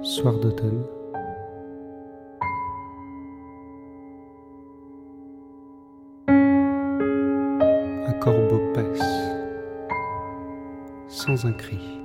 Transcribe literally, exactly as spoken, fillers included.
Soir d'automne. Un corbeau passe, sans un cri.